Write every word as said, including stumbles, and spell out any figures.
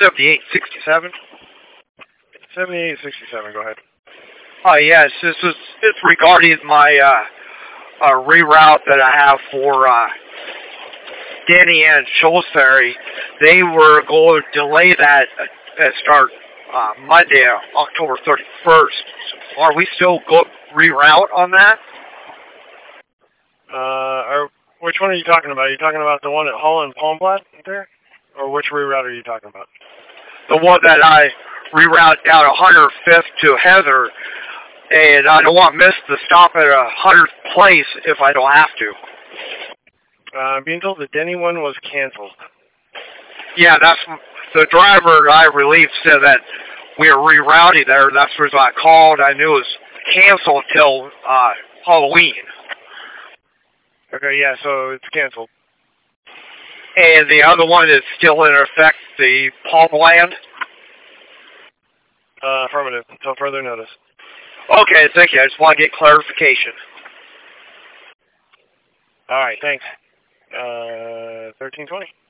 seventy-eight sixty-seven. seventy-eight sixty-seven, go ahead. Oh, yes, this is it's regarding my uh, uh, reroute that I have for uh, Denny and Shoals Ferry. They were going to delay that at start uh, Monday, October thirty-first. Are we still go reroute on that? Uh, are, which one are you talking about? Are you talking about the one at Hull and Palmblatt there? Or which reroute are you talking about? The one that I reroute down one hundred fifth to Heather, and I don't want to miss the stop at a hundredth place if I don't have to. Uh, I'm being told the Denny one was canceled. Yeah, that's the driver I relieved said that we were rerouting there. That's the reason I called. I knew it was canceled till uh, Halloween. Okay, yeah, so it's canceled. And the other one is still in effect, the Palmland? Uh, affirmative, until further notice. Okay, thank you. I just want to get clarification. All right, thanks. Uh, thirteen twenty.